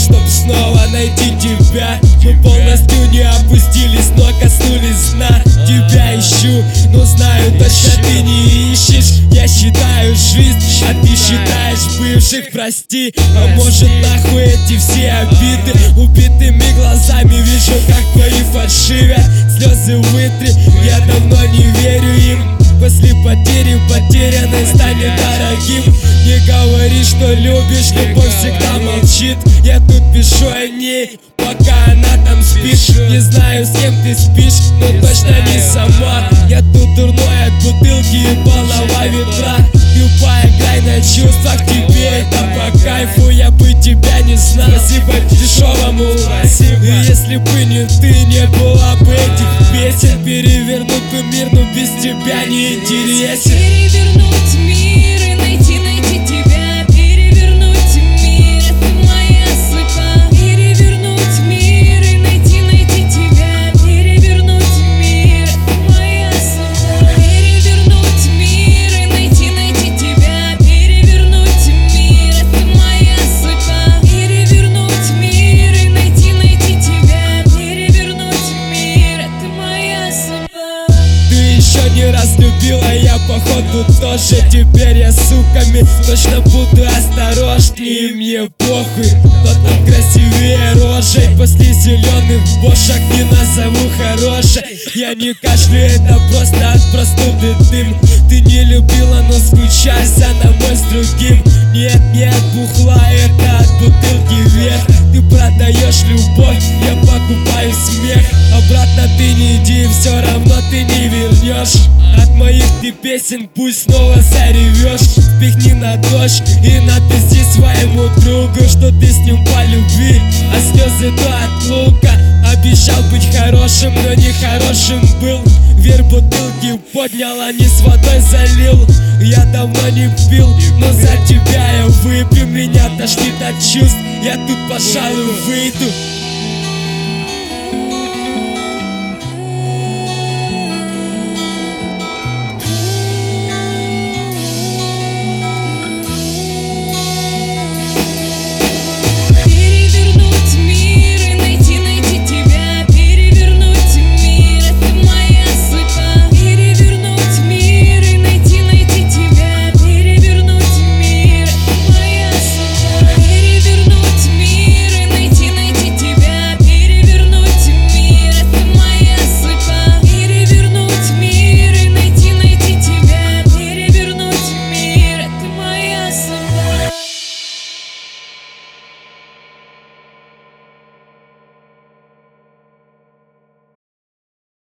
чтоб снова найти тебя. Мы полностью не опустились, но коснулись дна. Тебя ищу, но знаю точно ты не ищешь. Я считаю жизнь, а ты считаешь бывших, прости. А может нахуй эти все обиды? Убитыми глазами вижу, как твои фальшивят. Слезы вытри, я давно не верю им. После потери потерянной станет дорогим. Не говори, что любишь, любовь всегда молчит. Я тут пишу о ней, пока она там спит. Не знаю, с кем ты спишь, но точно не сама. Я тут дурной от бутылки и полного ветра. Любая играй на чувствах, тебе это по кайфу. Я бы тебя не знал, спасибо дешевому. И если бы не ты, не было бы этих песен. Перевернуть бы мир, но без тебя не интересен. Перевернуть мир и найти тебя. Перевернуть мир, это моя судьба. Перевернуть мир и найти тебя. Перевернуть мир, это моя судьба. Перевернуть мир и найти тебя. Перевернуть мир, это моя судьба. Перевернуть мир и найти тебя. Перевернуть мир, это моя судьба. Ты еще не раз любила, я походу тоже. Теперь я суками точно буду осторожней. Мне похуй, кто там красивее рожей. После зеленых бошек не назову хорошей. Я не кашлю, это просто от простуды дым. Ты не любила, но скучай за мной с другим. Нет, не от бухла, это от бутылки вверх. Ты продаешь любовь, я покупаю смех. Обратно ты не иди, все равно ты не вернешь. От моих ты песен пусть снова заревешь. Спихни на дождь и напиши своему другу, что ты с ним по любви, а слезы то от лука. Обещал быть хорошим, но не хорошим был. Вверх бутылки поднял, а не с водой залил. Я давно не пил, но за тебя я выпью. Меня тошнит от чувств, я тут, пожалуй, выйду.